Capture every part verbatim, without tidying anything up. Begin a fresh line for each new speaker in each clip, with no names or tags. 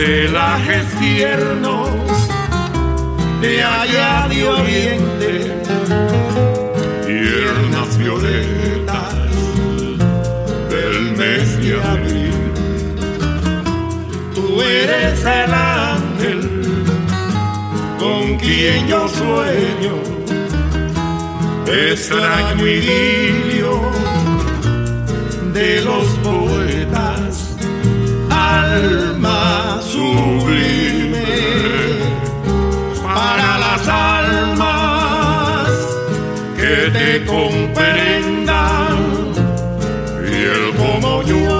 Celajes tiernos de allá de oriente, tiernas violetas del mes de abril. Tú eres el ángel con quien yo sueño, extraño idilio de los poetas, alma sublime para las almas que te comprendan, fiel como yo.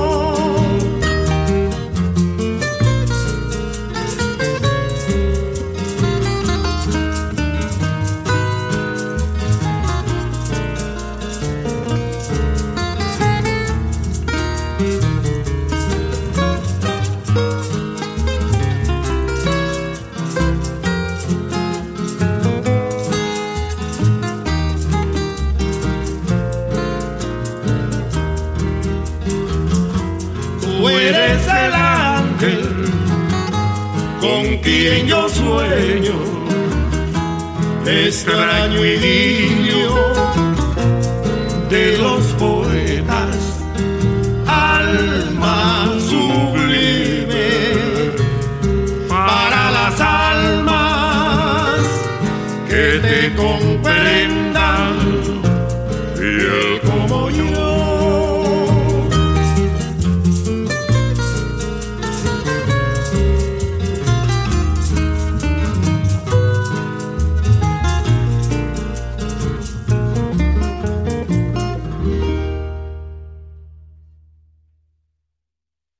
Tú eres el ángel con quien yo sueño, extraño idilio de los poetas,